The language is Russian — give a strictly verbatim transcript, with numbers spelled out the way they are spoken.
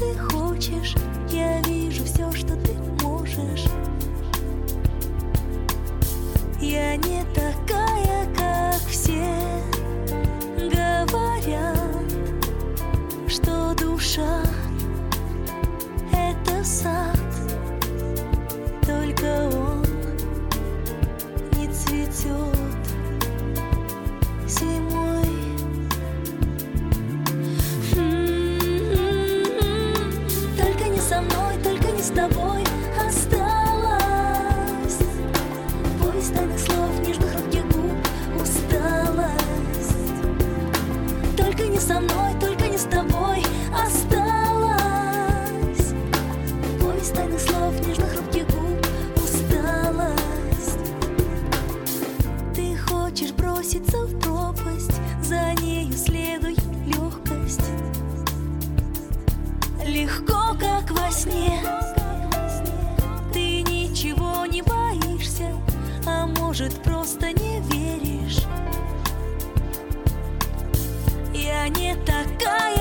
ты хочешь, я вижу все, что ты можешь. Я не такая, как все говорят, что душа — это сад, только он не цветет зимой. Только не со мной, только не с тобой осталась. Поезд тайных слов, нежных рук губ, усталость. Только не со мной, только не с тобой осталась. Поезд тайных слов, нежных рук губ, усталость. Ты хочешь броситься в пропасть, за нею следует легкость. Легко, как во сне. Ты ничего не боишься, а может, просто не веришь. Я не такая,